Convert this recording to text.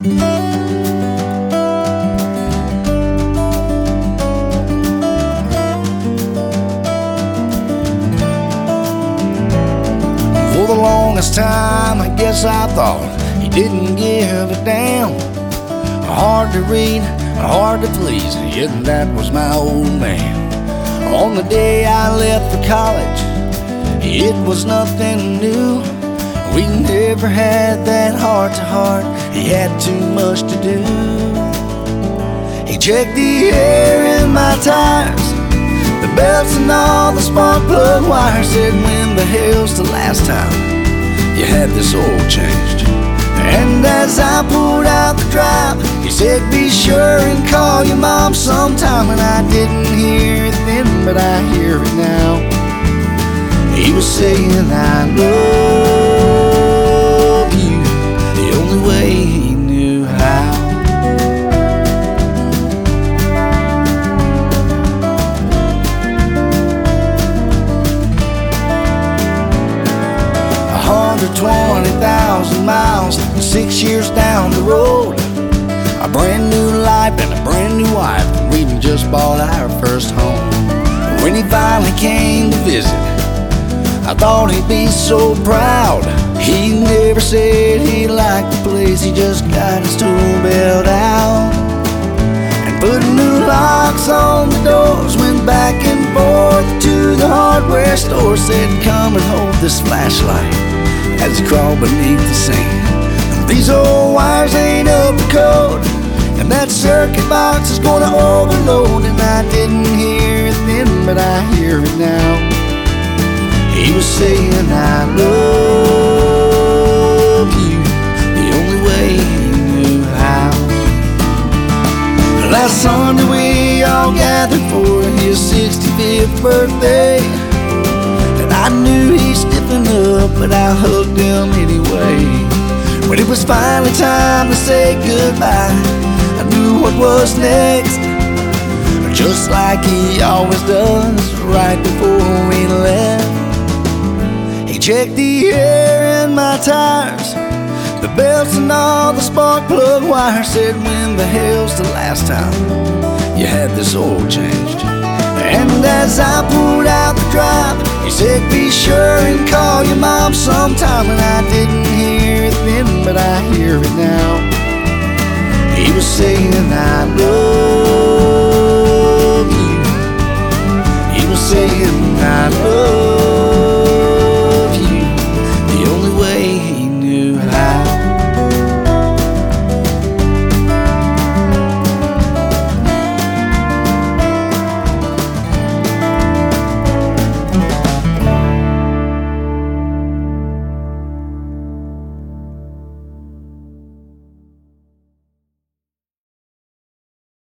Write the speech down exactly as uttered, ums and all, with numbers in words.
For the longest time, I guess I thought he didn't give a damn. Hard to read, hard to please, yet that was my old man. On the day I left for college, it was nothing new. We never had that heart-to-heart, he had too much to do. He checked the air in my tires, the belts and all the spark plug wires. Said, when the hell's the last time you had this oil changed? And as I pulled out the drive, he said, be sure and call your mom sometime. And I didn't hear it then, but I hear it now. He was saying, I love you, the only way he knew how. one hundred twenty thousand miles, six years down the road, a brand new life and a brand new wife. We just bought our first home. When he finally came to visit, I thought he'd be so proud. He never said he liked the place, he just got his tool belt out and put new locks on the doors. Went back and forth to the hardware store, said, come and hold this flashlight, as he crawled beneath the sand. These old wires ain't up to code, and that circuit box is gonna overload. And I didn't hear it then, but I hear it now. He was saying, I love you, the only way he knew how. Last Sunday we all gathered for his sixty-fifth birthday, and I knew he'd stiffen up, but I hugged him anyway. When it was finally time to say goodbye, I knew what was next, just like he always does right before we left. He checked the air in my tires, the belts and all the spark plug wires. Said, when the hell's the last time you had this oil changed? And as I pulled out the drive, he said, be sure and call your mom sometime. And I didn't hear it then, but I hear it now.